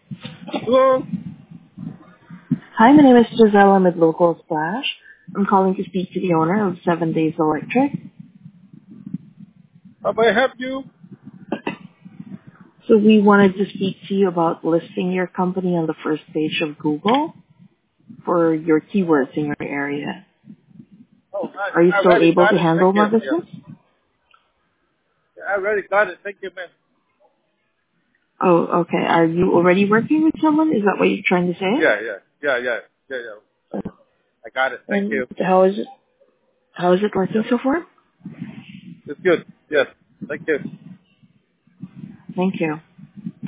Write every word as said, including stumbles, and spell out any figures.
Hello. Hi, my name is Giselle. I'm at Local Splash. I'm calling to speak to the owner of Seven Days Electric. How may I help you? So we wanted to speak to you about listing your company on the first page of Google for your keywords in your area. Oh, Are you I, I still already able got to it. Thank handle you. my business? Yeah. I already got it. Thank you, man. Oh, okay. Are you already working with someone? Is that what you're trying to say? Yeah, yeah, yeah, yeah, yeah, yeah. I got it. Thank And you. how is it? How is it working Yep. so far? It's good. Yes. Thank you. Thank you.